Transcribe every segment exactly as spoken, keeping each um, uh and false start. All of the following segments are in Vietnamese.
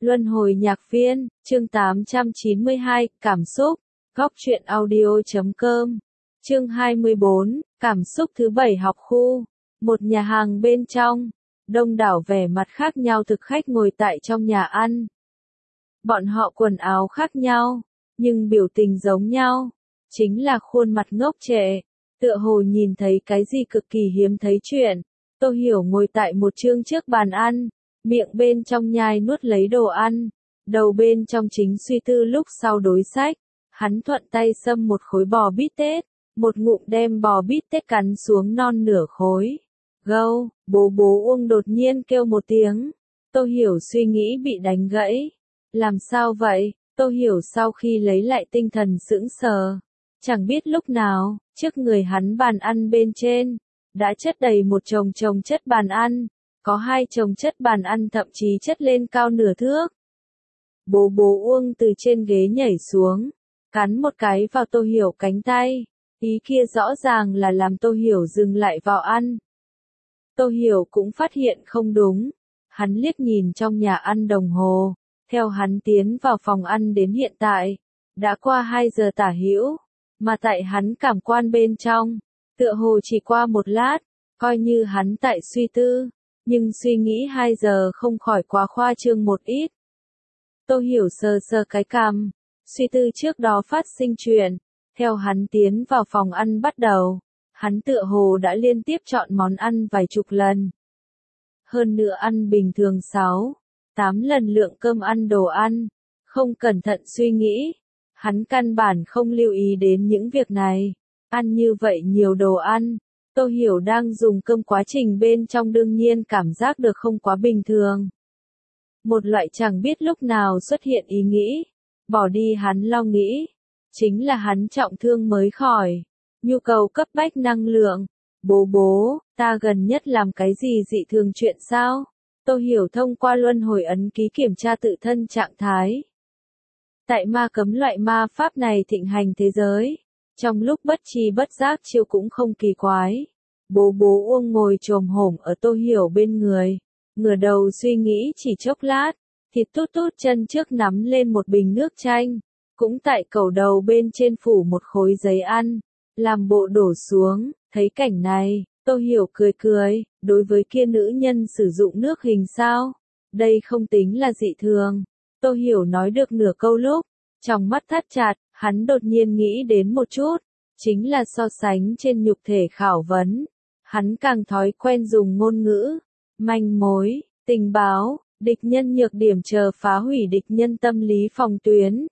Luân hồi nhạc viên, chương tám trăm chín mươi hai, cảm xúc, góc truyện audio chấm com, chương hai mươi bốn, cảm xúc thứ bảy học khu, một nhà hàng bên trong, đông đảo vẻ mặt khác nhau thực khách ngồi tại trong nhà ăn. Bọn họ quần áo khác nhau, nhưng biểu tình giống nhau, chính là khuôn mặt ngốc trệ, tựa hồ nhìn thấy cái gì cực kỳ hiếm thấy chuyện. Tô Hiểu ngồi tại một chương trước bàn ăn, miệng bên trong nhai nuốt lấy đồ ăn, đầu bên trong chính suy tư lúc sau đối sách. Hắn thuận tay xâm một khối bò bít tết, một ngụm đem bò bít tết cắn xuống non nửa khối. Gâu, bố bố Uông đột nhiên kêu một tiếng. Tô Hiểu suy nghĩ bị đánh gãy. Làm sao vậy? Tô Hiểu sau khi lấy lại tinh thần sững sờ. Chẳng biết lúc nào, trước người hắn bàn ăn bên trên, đã chất đầy một chồng chồng chất bàn ăn. Có hai chồng chất bàn ăn thậm chí chất lên cao nửa thước. Bố bố Uông từ trên ghế nhảy xuống, cắn một cái vào Tô Hiểu cánh tay. Ý kia rõ ràng là làm Tô Hiểu dừng lại vào ăn. Tô Hiểu cũng phát hiện không đúng. Hắn liếc nhìn trong nhà ăn đồng hồ. Theo hắn tiến vào phòng ăn đến hiện tại, đã qua hai giờ tả hữu, mà tại hắn cảm quan bên trong, tựa hồ chỉ qua một lát, coi như hắn tại suy tư, nhưng suy nghĩ hai giờ không khỏi quá khoa trương một ít. Tô Hiểu sờ sờ cái cằm, suy tư trước đó phát sinh chuyện, theo hắn tiến vào phòng ăn bắt đầu, hắn tựa hồ đã liên tiếp chọn món ăn vài chục lần. Hơn nữa ăn bình thường sáu, tám lần lượng cơm ăn đồ ăn, không cẩn thận suy nghĩ, hắn căn bản không lưu ý đến những việc này. Ăn như vậy nhiều đồ ăn, Tô Hiểu đang dùng cơm quá trình bên trong đương nhiên cảm giác được không quá bình thường. Một loại chẳng biết lúc nào xuất hiện ý nghĩ, bỏ đi hắn lo nghĩ, chính là hắn trọng thương mới khỏi, nhu cầu cấp bách năng lượng. Bố bố, ta gần nhất làm cái gì dị thường chuyện sao? Tô Hiểu thông qua luân hồi ấn ký kiểm tra tự thân trạng thái. Tại ma cấm loại ma pháp này thịnh hành thế giới, trong lúc bất tri bất giác chiêu cũng không kỳ quái. Bố bố Uông ngồi chồm hổm ở Tô Hiểu bên người, ngửa đầu suy nghĩ chỉ chốc lát, thịt tút tút chân trước nắm lên một bình nước chanh, cũng tại cầu đầu bên trên phủ một khối giấy ăn, làm bộ đổ xuống. Thấy cảnh này, Tô Hiểu cười cười, đối với kia nữ nhân sử dụng nước hình sao? Đây không tính là dị thường. Tô Hiểu nói được nửa câu lúc, trong mắt thắt chặt, hắn đột nhiên nghĩ đến một chút, chính là so sánh trên nhục thể khảo vấn. Hắn càng thói quen dùng ngôn ngữ, manh mối, tình báo, địch nhân nhược điểm chờ phá hủy địch nhân tâm lý phòng tuyến.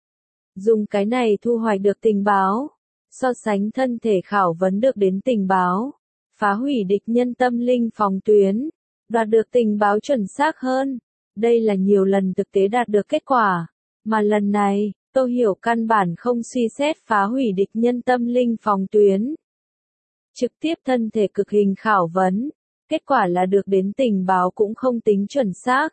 Dùng cái này thu hoạch được tình báo, so sánh thân thể khảo vấn được đến tình báo, phá hủy địch nhân tâm linh phòng tuyến, đoạt được tình báo chuẩn xác hơn. Đây là nhiều lần thực tế đạt được kết quả, mà lần này, Tô Hiểu căn bản không suy xét phá hủy địch nhân tâm linh phòng tuyến. Trực tiếp thân thể cực hình khảo vấn, kết quả là được đến tình báo cũng không tính chuẩn xác.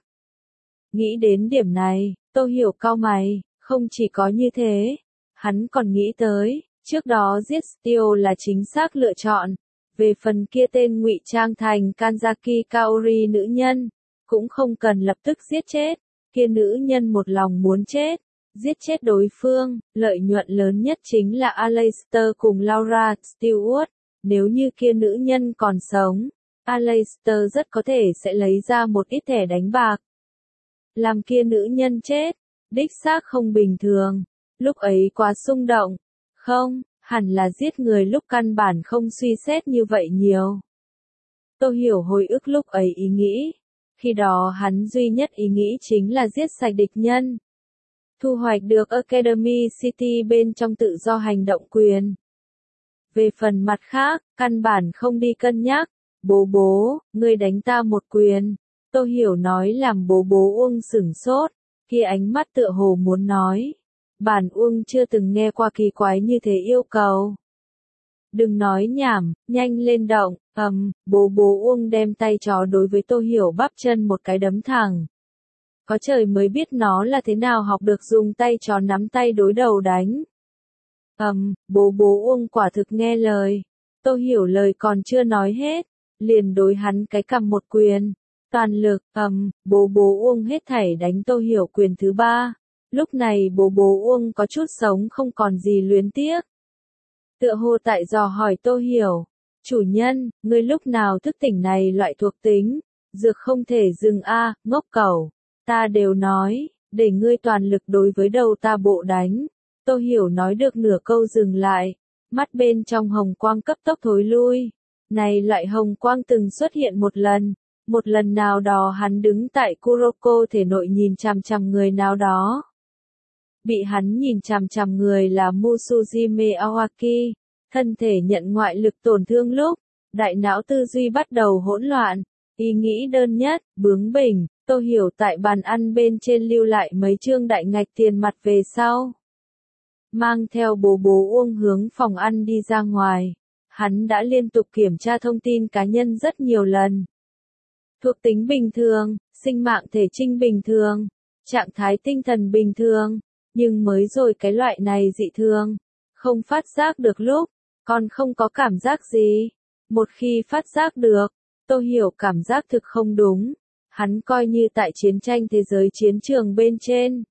Nghĩ đến điểm này, Tô Hiểu cau mày, không chỉ có như thế, hắn còn nghĩ tới, trước đó giết Steel là chính xác lựa chọn. Về phần kia tên ngụy trang thành Kanzaki Kaori nữ nhân, cũng không cần lập tức giết chết, kia nữ nhân một lòng muốn chết, giết chết đối phương, lợi nhuận lớn nhất chính là Aleister cùng Laura Stewart. Nếu như kia nữ nhân còn sống, Aleister rất có thể sẽ lấy ra một ít thẻ đánh bạc. Làm kia nữ nhân chết, đích xác không bình thường, lúc ấy quá xung động, không, hẳn là giết người lúc căn bản không suy xét như vậy nhiều. Tô Hiểu hồi ức lúc ấy ý nghĩ, khi đó hắn duy nhất ý nghĩ chính là giết sạch địch nhân. Thu hoạch được Academy City bên trong tự do hành động quyền. Về phần mặt khác, căn bản không đi cân nhắc. Bố bố, ngươi đánh ta một quyền. Tô Hiểu nói làm bố bố Uông sửng sốt, kia ánh mắt tựa hồ muốn nói. Bản Uông chưa từng nghe qua kỳ quái như thế yêu cầu. Đừng nói nhảm, nhanh lên động, ầm, um, bố bố Uông đem tay chó đối với Tô Hiểu bắp chân một cái đấm thẳng. Có trời mới biết nó là thế nào học được dùng tay chó nắm tay đối đầu đánh. Ầm, um, bố bố Uông quả thực nghe lời. Tô Hiểu lời còn chưa nói hết, liền đối hắn cái cầm một quyền. Toàn lực, ầm, bố bố Uông hết thảy đánh Tô Hiểu quyền thứ ba. Lúc này bố bố Uông có chút sống không còn gì luyến tiếc. Tựa hồ tại dò hỏi Tô Hiểu. Chủ nhân, ngươi lúc nào thức tỉnh này loại thuộc tính, dược không thể dừng a, ngốc cẩu. Ta đều nói, để ngươi toàn lực đối với đầu ta bộ đánh. Tô Hiểu nói được nửa câu dừng lại, mắt bên trong hồng quang cấp tốc thối lui. Này loại hồng quang từng xuất hiện một lần, một lần nào đó hắn đứng tại Kuroko thể nội nhìn chằm chằm người nào đó. Bị hắn nhìn chằm chằm người là Musujime Awaki, thân thể nhận ngoại lực tổn thương lúc, đại não tư duy bắt đầu hỗn loạn, ý nghĩ đơn nhất, bướng bỉnh. Tô Hiểu tại bàn ăn bên trên lưu lại mấy chương đại ngạch tiền mặt về sau. Mang theo bố bố Uông hướng phòng ăn đi ra ngoài. Hắn đã liên tục kiểm tra thông tin cá nhân rất nhiều lần. Thuộc tính bình thường, sinh mạng thể trinh bình thường, trạng thái tinh thần bình thường, nhưng mới rồi cái loại này dị thường, không phát giác được lúc, còn không có cảm giác gì. Một khi phát giác được, Tô Hiểu cảm giác thực không đúng. Hắn coi như tại chiến tranh thế giới chiến trường bên trên.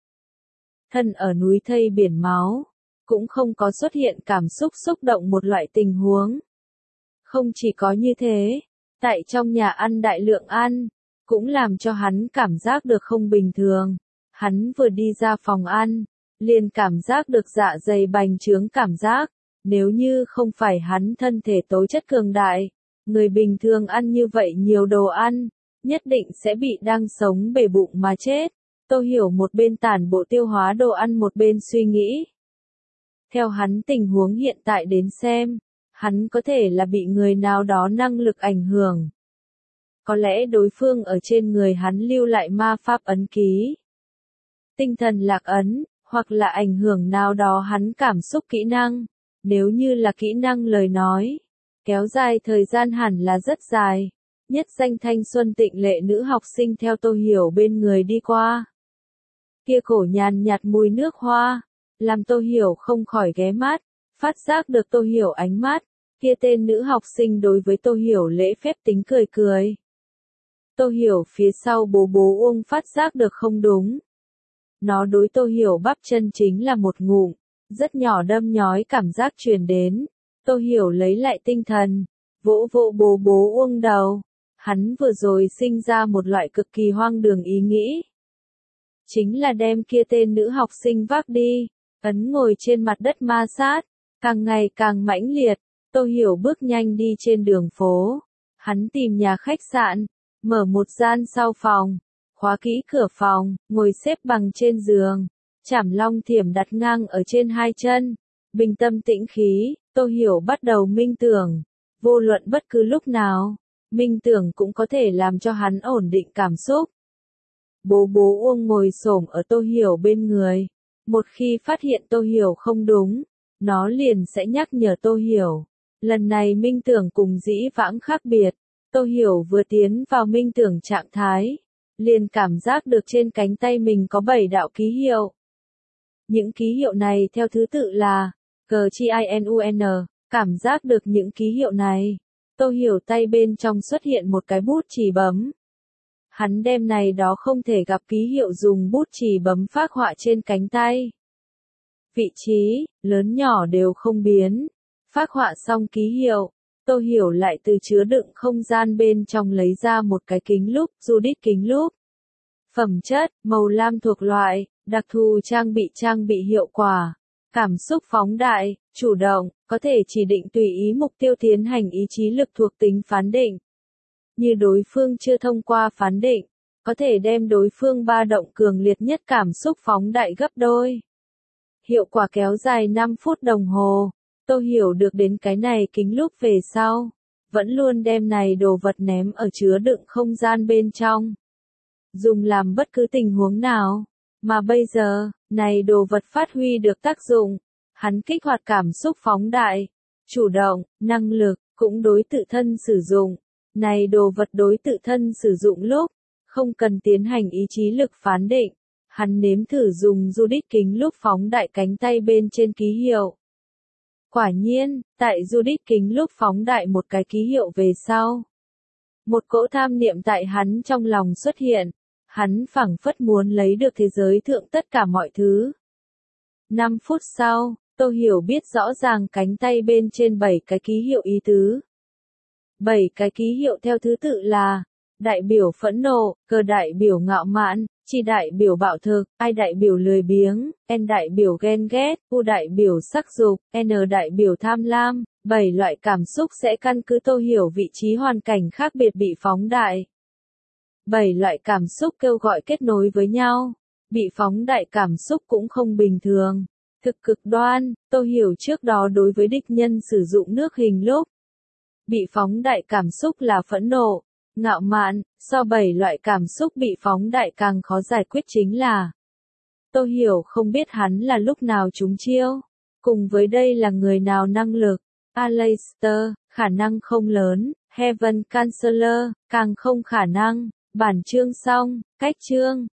Thân ở núi thây biển máu, cũng không có xuất hiện cảm xúc xúc động một loại tình huống. Không chỉ có như thế, tại trong nhà ăn đại lượng ăn, cũng làm cho hắn cảm giác được không bình thường. Hắn vừa đi ra phòng ăn, liền cảm giác được dạ dày bành trướng cảm giác. Nếu như không phải hắn thân thể tố chất cường đại, người bình thường ăn như vậy nhiều đồ ăn, nhất định sẽ bị đang sống bể bụng mà chết. Tô Hiểu một bên tản bộ tiêu hóa đồ ăn một bên suy nghĩ. Theo hắn tình huống hiện tại đến xem, hắn có thể là bị người nào đó năng lực ảnh hưởng. Có lẽ đối phương ở trên người hắn lưu lại ma pháp ấn ký, tinh thần lạc ấn, hoặc là ảnh hưởng nào đó hắn cảm xúc kỹ năng. Nếu như là kỹ năng lời nói, kéo dài thời gian hẳn là rất dài. Nhất danh thanh xuân tịnh lệ nữ học sinh theo Tô Hiểu bên người đi qua. Kia cổ nhàn nhạt mùi nước hoa, làm Tô Hiểu không khỏi ghé mắt, phát giác được Tô Hiểu ánh mắt, kia tên nữ học sinh đối với Tô Hiểu lễ phép tính cười cười. Tô Hiểu phía sau bố bố Uông phát giác được không đúng. Nó đối Tô Hiểu bắp chân chính là một ngụm, rất nhỏ đâm nhói cảm giác truyền đến. Tô Hiểu lấy lại tinh thần, vỗ vỗ bố bố Uông đầu. Hắn vừa rồi sinh ra một loại cực kỳ hoang đường ý nghĩ. Chính là đem kia tên nữ học sinh vác đi, ấn ngồi trên mặt đất ma sát, càng ngày càng mãnh liệt. Tô Hiểu bước nhanh đi trên đường phố. Hắn tìm nhà khách sạn, mở một gian sau phòng, khóa kỹ cửa phòng, ngồi xếp bằng trên giường, chảm long thiểm đặt ngang ở trên hai chân, bình tâm tĩnh khí. Tô Hiểu bắt đầu minh tưởng, vô luận bất cứ lúc nào, minh tưởng cũng có thể làm cho hắn ổn định cảm xúc. Bố bố Uông ngồi xổm ở Tô Hiểu bên người, một khi phát hiện Tô Hiểu không đúng, nó liền sẽ nhắc nhở Tô Hiểu. Lần này minh tưởng cùng dĩ vãng khác biệt, Tô Hiểu vừa tiến vào minh tưởng trạng thái, liền cảm giác được trên cánh tay mình có bảy đạo ký hiệu. Những ký hiệu này theo thứ tự là G C I N U N, cảm giác được những ký hiệu này. Tô Hiểu tay bên trong xuất hiện một cái bút chì bấm. Hắn đem này đó không thể gặp ký hiệu dùng bút chì bấm phác họa trên cánh tay. Vị trí, lớn nhỏ đều không biến. Phác họa xong ký hiệu, Tô Hiểu lại từ chứa đựng không gian bên trong lấy ra một cái kính lúp, Judith kính lúp. Phẩm chất, màu lam thuộc loại, đặc thù trang bị trang bị hiệu quả. Cảm xúc phóng đại, chủ động, có thể chỉ định tùy ý mục tiêu tiến hành ý chí lực thuộc tính phán định. Như đối phương chưa thông qua phán định, có thể đem đối phương ba động cường liệt nhất cảm xúc phóng đại gấp đôi. Hiệu quả kéo dài năm phút đồng hồ. Tô Hiểu được đến cái này kính lúp về sau, vẫn luôn đem này đồ vật ném ở chứa đựng không gian bên trong. Dùng làm bất cứ tình huống nào. Mà bây giờ, này đồ vật phát huy được tác dụng. Hắn kích hoạt cảm xúc phóng đại, chủ động, năng lực, cũng đối tự thân sử dụng. Này đồ vật đối tự thân sử dụng lúc, không cần tiến hành ý chí lực phán định. Hắn nếm thử dùng Judith kính lúp phóng đại cánh tay bên trên ký hiệu. Quả nhiên, tại Judith kính lúp phóng đại một cái ký hiệu về sau. Một cỗ tham niệm tại hắn trong lòng xuất hiện. Hắn phảng phất muốn lấy được thế giới thượng tất cả mọi thứ. Năm phút sau, Tô Hiểu biết rõ ràng cánh tay bên trên bảy cái ký hiệu ý tứ. Bảy cái ký hiệu theo thứ tự là đại biểu phẫn nộ, G đại biểu ngạo mạn, Chi đại biểu bạo thực, I đại biểu lười biếng, N đại biểu ghen ghét, U đại biểu sắc dục, N đại biểu tham lam. Bảy loại cảm xúc sẽ căn cứ Tô Hiểu vị trí hoàn cảnh khác biệt bị phóng đại. Bảy loại cảm xúc kêu gọi kết nối với nhau. Bị phóng đại cảm xúc cũng không bình thường. Thực cực đoan, Tô Hiểu trước đó đối với địch nhân sử dụng nước hình lúc. Bị phóng đại cảm xúc là phẫn nộ, ngạo mạn, so bảy loại cảm xúc bị phóng đại càng khó giải quyết chính là. Tô Hiểu không biết hắn là lúc nào trúng chiêu. Cùng với đây là người nào năng lực. Aleister, khả năng không lớn, Heaven Counselor, càng không khả năng. Bản chương xong, cách chương.